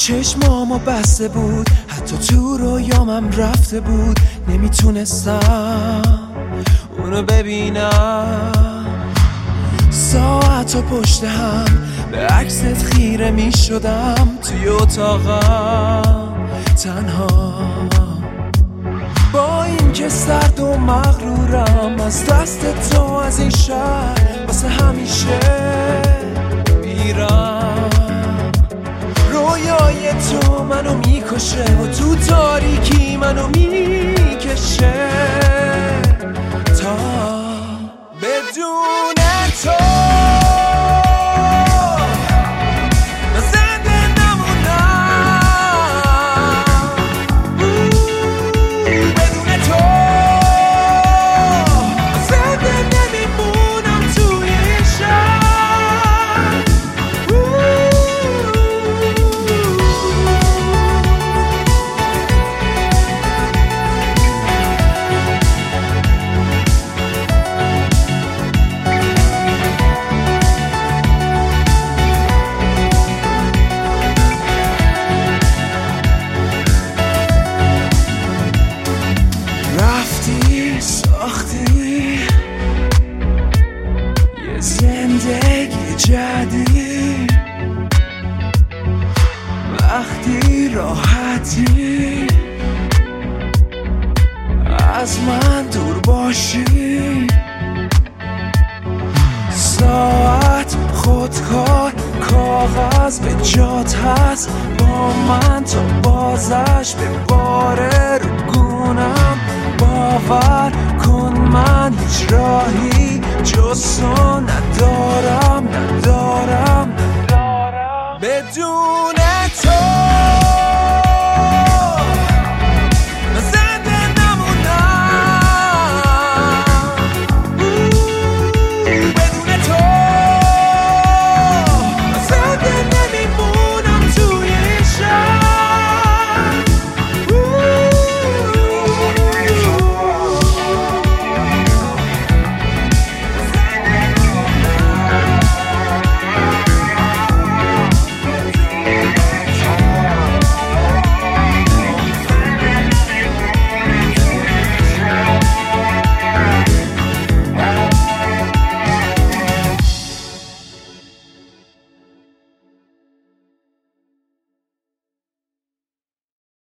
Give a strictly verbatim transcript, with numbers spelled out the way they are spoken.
چشمامو بسته بود، حتی تو رویامم رفته بود، نمیتونستم اونو ببینم. ساعت و پشت هم به عکست خیره میشدم، توی اتاقم تنها، با این که سرد و مغرورم از دست تو، از این شهر واسه همیشه میرم. رویای تو منو میکشه و تو تاریکی منو میکشه، تا بدون تو ساختی یه زندگی جدید، وقتی راحتی از من دور باشی. ساعت خودکار کاغذ به جات هست، با من تا بازش به باره رو گونم. باور کن من هیچ راهی جز تو ندارم ندارم ندارم بدون